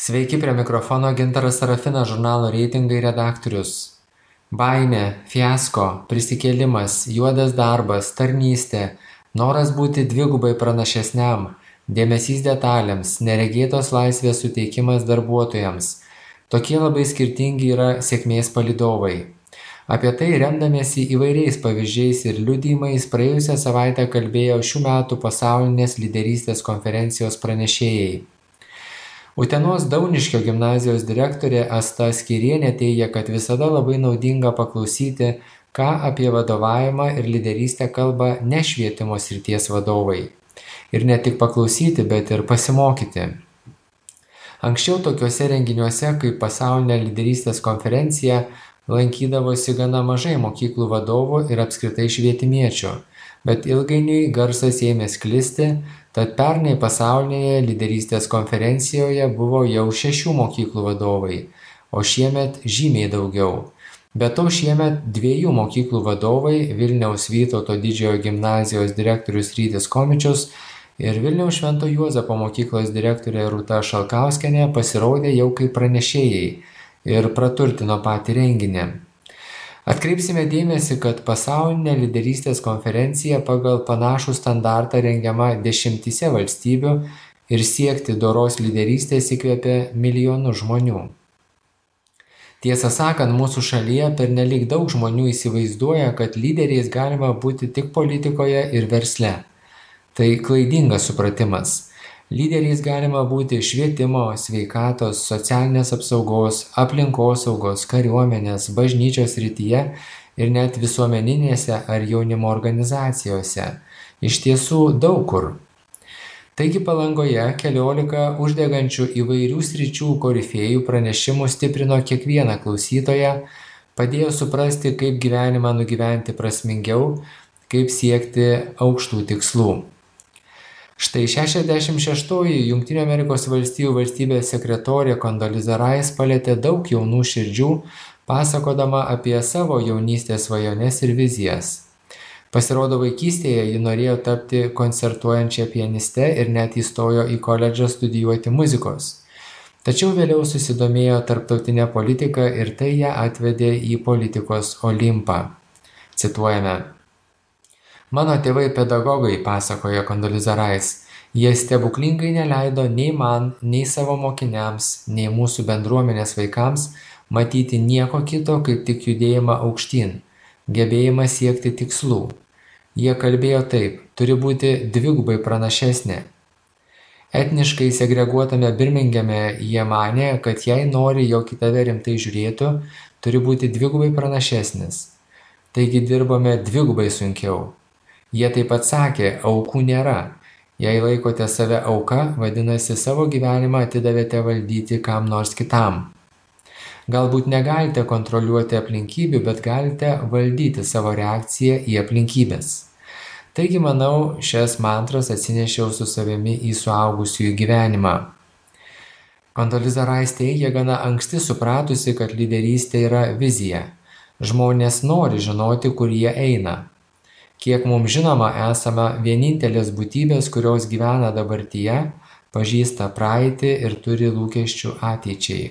Sveiki, prie mikrofono Gintaras Sarafinas, žurnalo Reitingai redaktorius. Baimė, fiasko, prisikėlimas, juodas darbas, tarnystė, noras būti dvigubai pranašesniam, dėmesys detalėms, neregėtos laisvės suteikimas darbuotojams. Tokie labai skirtingi yra sėkmės palydovai. Apie tai remdamiesi įvairiais pavyzdžiais ir liudijimais praėjusią savaitę kalbėjo šių metų pasaulinės lyderystės konferencijos pranešėjai. Utenos Dauniškio gimnazijos direktorė Asta Skyrienė teigia, kad visada labai naudinga paklausyti, ką apie vadovavimą ir lyderystę kalba ne švietimo srities vadovai. Ir ne tik paklausyti, bet ir pasimokyti. Anksčiau tokiuose renginiuose kaip pasaulinė lyderystės konferencija lankydavosi gana mažai mokyklų vadovų ir apskritai švietimiečių, bet ilgainiui garsas ėmė sklisti, tad pernai pasaulinėje lyderystės konferencijoje buvo jau 6 mokyklų vadovai, o šiemet žymiai daugiau. Be to šiemet 2 mokyklų vadovai Vilniaus Vytauto Didžiojo gimnazijos direktorius Rytis Komičius ir Vilniaus Švento Juozapo mokyklos direktorė Rūta Šalkauskienė pasirodė jau kaip pranešėjai ir praturtino patį renginį. Atkreipsime dėmesį, kad pasaulinė lyderystės konferencija pagal panašų standartą rengiama 10 valstybių ir siekti doros lyderystės įkvėpė milijonus žmonių. Tiesą sakant, mūsų šalyje pernelyg daug žmonių įsivaizduoja, kad lyderiais galima būti tik politikoje ir versle. Tai klaidingas supratimas. Lyderiais galima būti švietimo, sveikatos, socialinės apsaugos, aplinkosaugos, kariuomenės, bažnyčios srityje ir net visuomeninėse ar jaunimo organizacijose. Iš tiesų daug kur. Taigi Palangoje 14 uždegančių įvairių sričių korifėjų pranešimų stiprino kiekvieną klausytoją, padėjo suprasti, kaip gyvenimą nugyventi prasmingiau, kaip siekti aukštų tikslų. Štai 66-oji Jungtinių Amerikos valstijų valstybės sekretorė Kondoliza Rice palietė daug jaunų širdžių, pasakodama apie savo jaunystės svajones ir vizijas. Pasirodo, vaikystėje ji norėjo tapti koncertuojančia pianiste ir net įstojo į koledžą studijuoti muzikos. Tačiau vėliau susidomėjo tarptautinė politika ir tai ją atvedė į politikos olimpą. Cituojame. Mano tėvai pedagogai, pasakojo Kondoliza Rice, jie stebuklingai neleido nei man, nei savo mokiniams, nei mūsų bendruomenės vaikams matyti nieko kito, kaip tik judėjimą aukštyn, gebėjimą siekti tikslų. Jie kalbėjo taip, turi būti dvigubai pranašesnė. Etniškai segreguotame Birmingeme jie manė, kad jei nori, jog į tave rimtai žiūrėtų, turi būti dvigubai pranašesnis. Taigi dirbome dvigubai sunkiau. Jie taip pat sakė, aukų nėra. Jei laikote save auka, vadinasi, savo gyvenimą atidavėte valdyti kam nors kitam. Galbūt negalite kontroliuoti aplinkybių, bet galite valdyti savo reakciją į aplinkybės. Taigi, manau, šias mantras atsinešiau su savimi į suaugusiųjų gyvenimą. Kondoliza Rice teigia gana anksti supratusi, kad lyderystė yra vizija. Žmonės nori žinoti, kur jie eina. Kiek mums žinoma, esame vienintelės būtybės, kurios gyvena dabartyje, pažįsta praeitį ir turi lūkesčių ateičiai.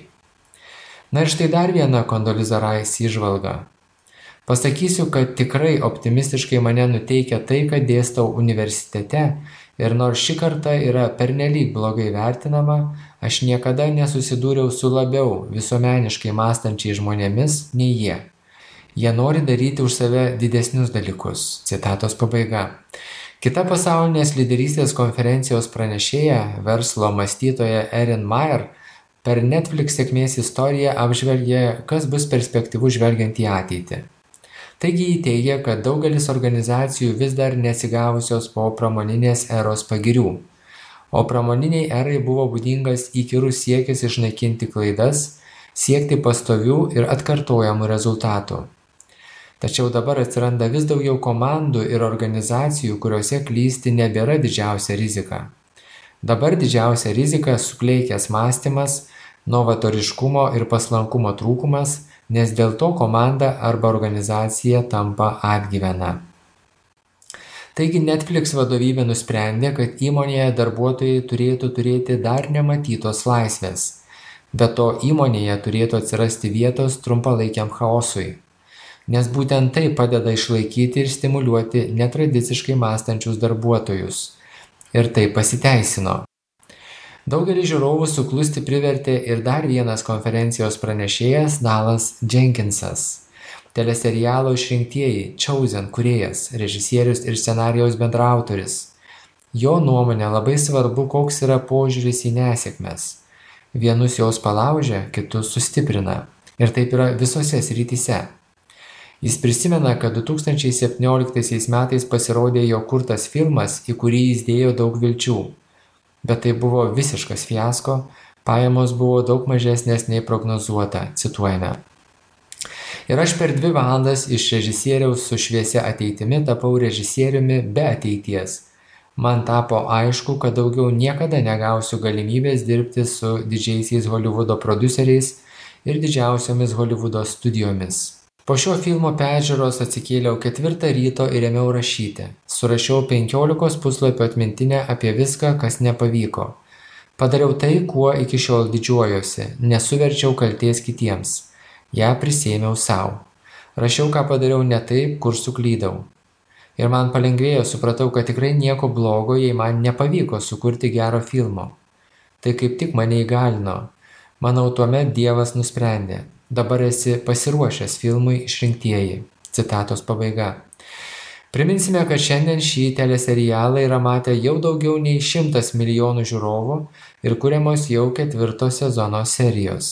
Na ir štai dar viena Kondoliza Rice įžvalga. Pasakysiu, kad tikrai optimistiškai mane nuteikia tai, kad dėstau universitete ir nors ši karta yra pernelyg blogai vertinama, aš niekada nesusidūriau su labiau visuomeniškai mąstančiais žmonėmis nei jie. Jie nori daryti už save didesnius dalykus. Citatos pabaiga. Kita pasaulinės lyderystės konferencijos pranešėja, verslo mąstytoja Erin Meyer, per Netflix sėkmės istoriją apžvelgė, kas bus perspektyvu žvelgiant į ateitį. Taigi jį teigia, kad daugelis organizacijų vis dar neatsigavusios po pramoninės eros pagirių. O pramoniniai erai buvo būdingas įkyrus siekis išnaikinti klaidas, siekti pastovių ir atkartojamų rezultatų. Tačiau dabar atsiranda vis daugiau komandų ir organizacijų, kuriuose klysti nebėra didžiausia rizika. Dabar didžiausia rizika - sukleikęs mąstymas, novatoriškumo ir paslankumo trūkumas, nes dėl to komanda arba organizacija tampa atgyvena. Taigi Netflix vadovybė nusprendė, kad įmonėje darbuotojai turėtų turėti dar nematytos laisvės. Be to įmonėje turėtų atsirasti vietos trumpalaikiam chaosui, nes būtent tai padeda išlaikyti ir stimuliuoti netradiciškai mąstančius darbuotojus. Ir tai pasiteisino. Daugelį žiūrovų suklusti privertė ir dar vienas konferencijos pranešėjas Dalas Jenkinsas, teleserialo Išrinktieji Chosen kūrėjas, režisierius ir scenarijaus bendraautoris. Jo nuomonė labai svarbu, koks yra požiūris į nesėkmes. Vienus jos palaužia, kitus sustiprina. Ir taip yra visose srityse. Jis prisimena, kad 2017 metais pasirodė jo kurtas filmas, į kurį jis dėjo daug vilčių. Bet tai buvo visiškas fiasko, pajamos buvo daug mažesnės nei prognozuota, cituojame. Ir aš per 2 valandas iš režisieriaus su šviesia ateitimi tapau režisieriumi be ateities. Man tapo aišku, kad daugiau niekada negausiu galimybės dirbti su didžiaisiais Holivudo prodiuseriais ir didžiausiomis Holivudo studijomis. Po šio filmo peržiūros atsikėliau 4 ryto ir ėmiau rašyti. Surašiau 15 puslapių atmintinę apie viską, kas nepavyko. Padariau tai, kuo iki šiol didžiuojuosi, nesuverčiau kaltės kitiems. Ja prisėmiau savo. Rašiau, ką padariau ne taip, kur suklydau. Ir man palengvėjo, supratau, kad tikrai nieko blogo, jei man nepavyko sukurti gero filmo. Tai kaip tik mane įgalino. Manau, tuomet Dievas nusprendė. Dabar esi pasiruošęs filmui Išrinktieji. Citatos pabaiga. Priminsime, kad šiandien šį teleserialą yra matę jau daugiau nei 100 milijonų žiūrovų ir kuriamos jau 4 sezono serijos.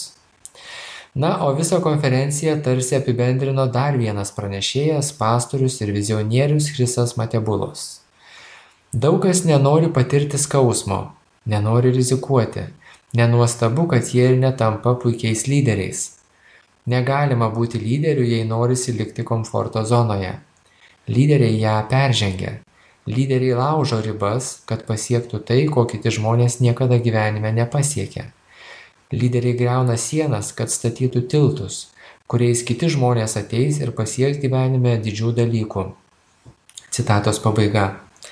Na, o visą konferenciją tarsi apibendrino dar vienas pranešėjas, pastorius ir vizionierius Chrisas Matebulos. Daug kas nenori patirti skausmo, nenori rizikuoti. Nenuostabu, kad jie ir netampa puikiais lyderiais. Negalima būti lyderiu, jei norisi likti komforto zonoje. Lyderiai ją peržengia. Lyderiai laužo ribas, kad pasiektų tai, ko kiti žmonės niekada gyvenime nepasiekia. Lyderiai griauna sienas, kad statytų tiltus, kuriais kiti žmonės ateis ir pasieks gyvenime didžių dalykų. Citatos pabaiga.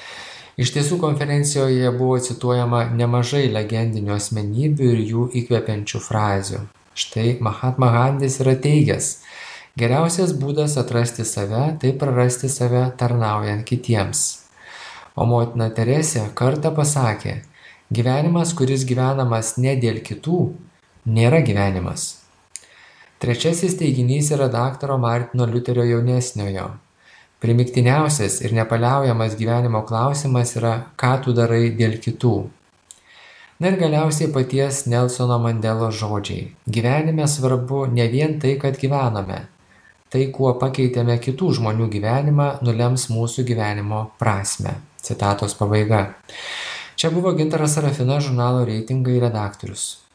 Iš tiesų konferencijoje buvo cituojama nemažai legendinių asmenybių ir jų įkvepiančių frazių. Štai Mahatma Gandhis yra teigęs, geriausias būdas atrasti save, tai prarasti save tarnaujant kitiems. O motina Teresė kartą pasakė, gyvenimas, kuris gyvenamas ne dėl kitų, nėra gyvenimas. Trečiasis teiginys yra daktaro Martino Liuterio jaunesniojo. Primiktiniausias ir nepaliaujamas gyvenimo klausimas yra, ką tu darai dėl kitų. Na ir galiausiai paties Nelsono Mandelos žodžiai. Gyvenime svarbu ne vien tai, kad gyvename. Tai, kuo pakeitėme kitų žmonių gyvenimą, nulems mūsų gyvenimo prasmę. Citatos pabaiga. Čia buvo Gintaras Sarafinas, žurnalo Reitingai redaktorius.